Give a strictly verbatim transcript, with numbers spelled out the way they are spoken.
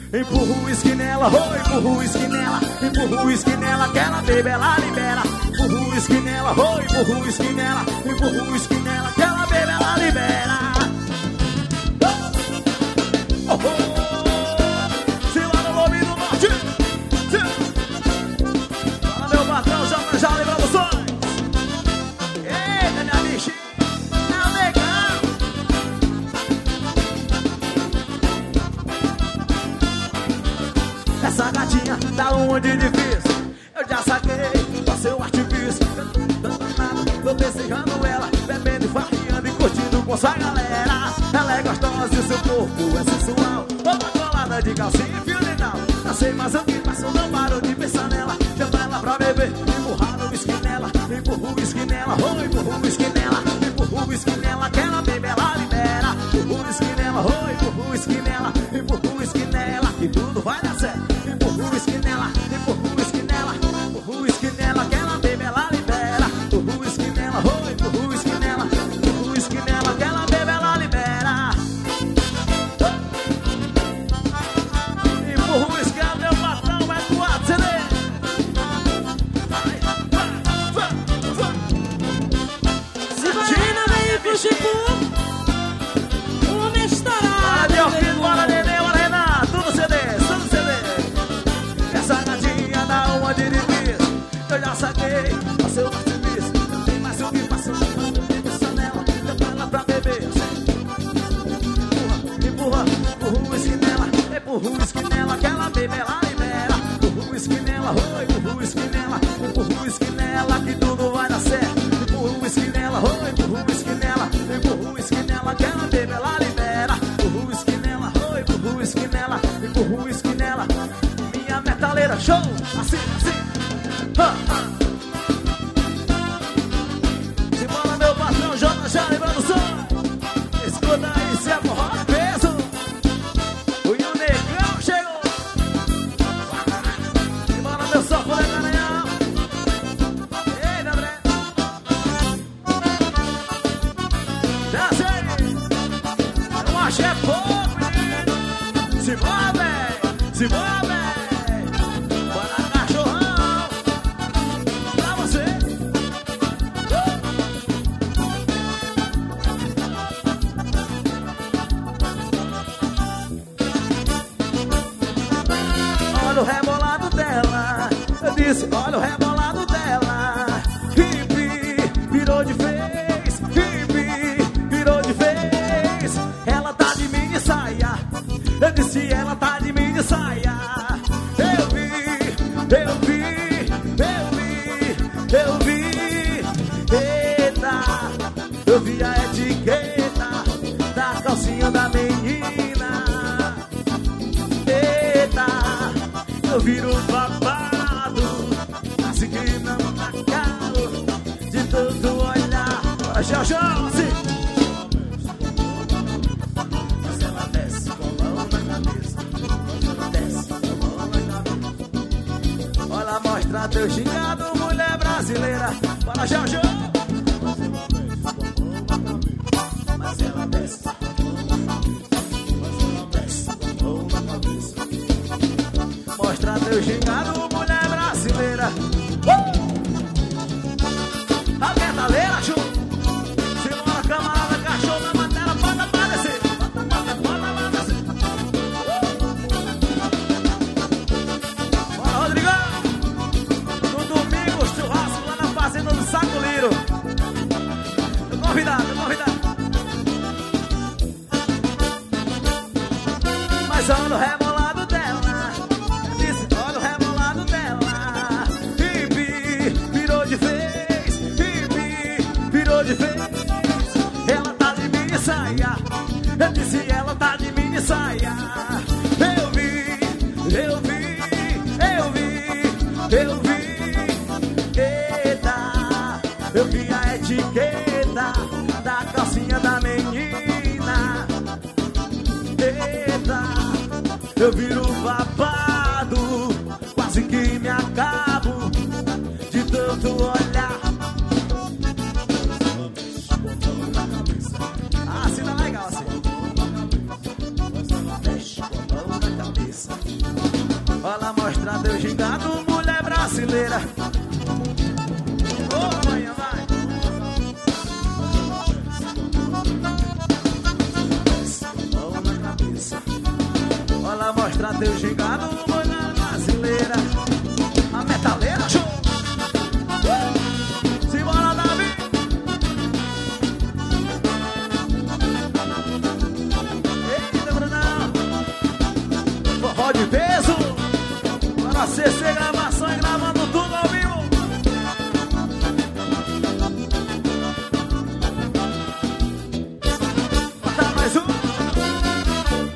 Empurra o uísque nela, oh, empurra o uísque nela. Empurra o uísque nela, que ela bebe, ela libera. Empurra o uísque nela, oh, empurra o uísque nela. Empurra o uísque nela, que ela bebe, ela libera. Oh, oh, oh. Se lá no Lobinho do Norte. Fala meu patrão, já pra já Produções. Eita, minha bichinha, é o negão. Essa gatinha dá onde difícil, eu já saquei, passei o artifício. Eu tô danado, tô desejando ela, bebendo e farriando e curtindo com sua galera. Ela é gostosa e o seu corpo é sensual, toda colada de calcinha e fio dental. Não sei mais o que faço, não paro de pensar nela. Chama ela pra beber, empurrar o uísque nela. Empurra o uísque nela, oh, empurra o uísque nela. Empurra o uísque nela, que ela bebe, ela libera. Empurra o uísque nela, oh, empurra o uísque nela. Empurra o uísque nela, que tudo vai dar certo. Empurra o uísque nela, empurra o uísque nela. Empurra o uísque nela, que ela bebe, ela libera. Empurra o uísque nela, oh, empurra o uísque nela. Empurra o uísque nela, que ela bebe, ela libera. Empurra o uísque, meu patrão vai pro A C D. Tira daí pro Chico. Uma estourada. Bora, meu filho, bora, neném, bora, Renato. Tudo C D, tudo C D. Essa gatinha dá uma de difícil, eu já saquei, passei o artifício. Não tem mais o que faço, não tem pensa nela. Leva ela pra beber. Empurra, empurra, empurra o uísque nela. Empurra o uísque nela, que ela bebe, ela libera. Empurra o uísque nela, oh, empurra o uísque nela. Empurra o uísque nela, que tudo vai dar certo. Empurra o uísque nela, oh, empurra o uísque nela. Empurra o uísque nela, que ela bebe, ela libera. Empurra o uísque nela, oh, empurra o uísque nela. Empurra o uísque nela. Minha metaleira, show! Assim, assim. Ha, ha. Simbora, meu patrão, J J Produções. Escuta aí, se é forró de peso. O Negão chegou. Simbora, meu soco de Garanhão. Ei, André. Desce aí. Eu achei pouco, menino. Simbora, véi. Simbora, véi. Bora, cachorrão. Pra você. Olha o rebolado dela. Eu disse, olha o rebolado dela. Hippie, virou de vez. Hippie, virou de vez. Ela tá de mini saia. Eu disse, ela tá de mini saia. Eu vi, eu vi, eu vi, eu vi. Eita, eu vi a etiqueta da calcinha da menina. Eita, eu viro um babado, assim que não acabo de todo olhar. Bora, Jorjão, assim. Mas ela desce com a mão na cabeça. Mas ela desce com a mão na cabeça. Olha, mostra teu gingado, mulher brasileira. Bora, Jorjão. Mas ela desce com a mão na cabeça. Mas ela desce com a mão na cabeça. Mostra teu gingado, mulher brasileira. Uh! A metaleira, chu. Simbora, camarada, cachorro na matéria, bota pra descer. Bota, bota, bota pra descer. Uh! Bora, Rodrigão. No domingo, churrasco lá na fazenda do Saco Liro. Tô convidado, tô convidado. Mas olha o rebolado dela. Eu disse, olha o rebolado dela. Hippie, virou de vez. Hippie, virou de vez. Ela tá de mini saia. Eu disse, ela tá de mini saia. Eu vi, eu vi, eu vi, eu vi. Eita, eu vi a etiqueta da calcinha da menina. Eita, eu viro babado, quase que me acabo de tanto olhar. Ah, assim tá legal, assim. Deixa com a mão na cabeça. Olha, mostra teu gingado, mulher brasileira. Ô, manhã, vai. Mão na cabeça. Olha, mostra teu gingado.